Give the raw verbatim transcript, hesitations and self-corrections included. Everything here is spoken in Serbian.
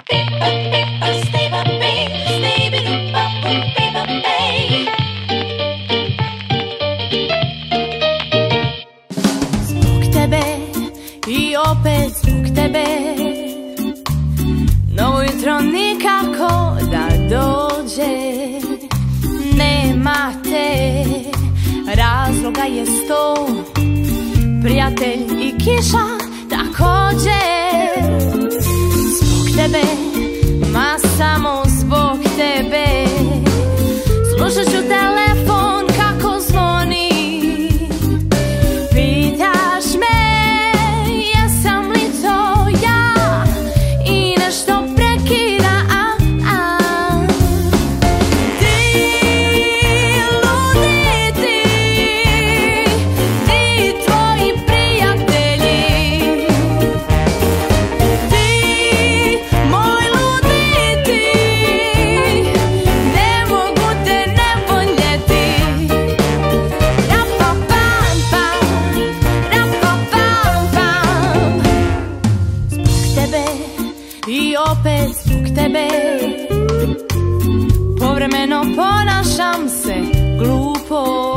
Zbog tebe i opet zbog tebe novo jutro nikako da dođe. Nema te, razloga je sto, prijatelj i kiša također. Zbog tebe, ma samo zbog tebe, slušat ću telefon kako zvoni. Pitaš me jesam li to ja i nešto prekida. A, a. Ti ludi ti, ti tvoji prijatelji, ti moj ludi ti, ne mogu te ne voljeti. Rapa-pam-pam, rapa-pam-pam. Zbog tebe i opet zbog tebe povremeno ponašam se glupo.